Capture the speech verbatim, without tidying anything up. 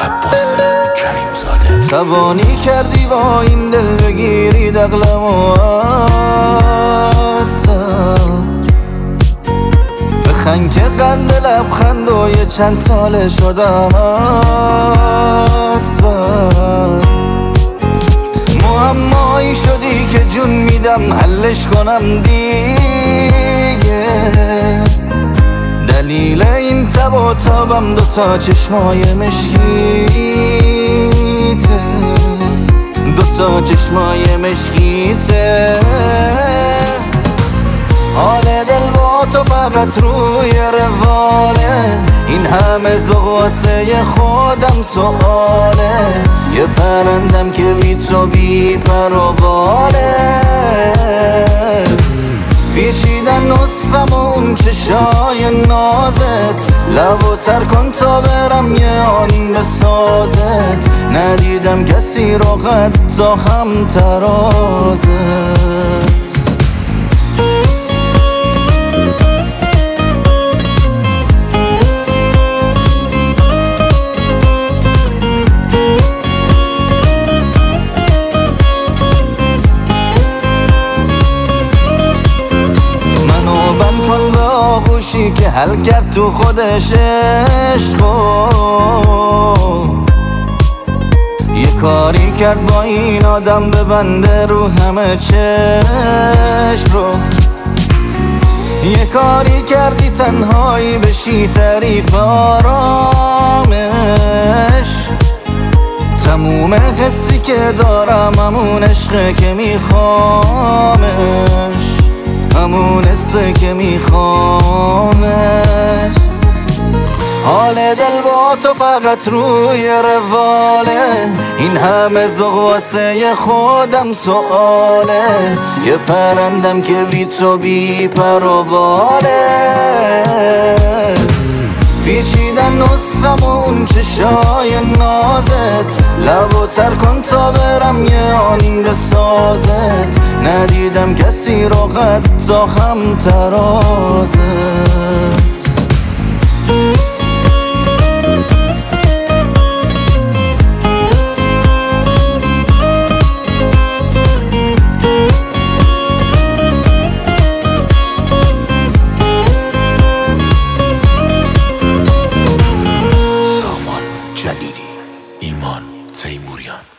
عباس کریم زاده. توانی کردی با این دل بگیری دقلم و بخند که قند لبخند و یه چند ساله شدم است. معمایی شدی که جون میدم حلش کنم دیگه. دلیل این تب و تابم دوتا چشمای مشکیته، دوتا چشمای مشکیته. حال دل با تو فقط روی رواله، این همه ذوق واسه خودم سواله. یه پرندم که بی تو بی پر و باله. پیچیدن نسخم و اون چشای نازت، لبو تر کن تا برم یه آن بسازت. ندیدم کسی رو حتی هم ترازت. که حل کرد تو خودش عشقو، یه کاری کرد با این آدم ببنده رو همه چشم رو. یه کاری کردی تنهایی بشی تعریف آرامش. تموم حسی که دارم همون عشقه که میخوامش، همون حسه که میخوامش. حال دل با تو فقط روی رواله، این همه ذوق واسه خودم سواله. یه پرندم که بی تو بی پر و باله. پیچیدن نسخم و اون چشای نازت، لبو تر کن تا برم یه آن بسازت. ندیدم کسی رو حتی هم ترازت. جلیلی، ایمان تیموریان.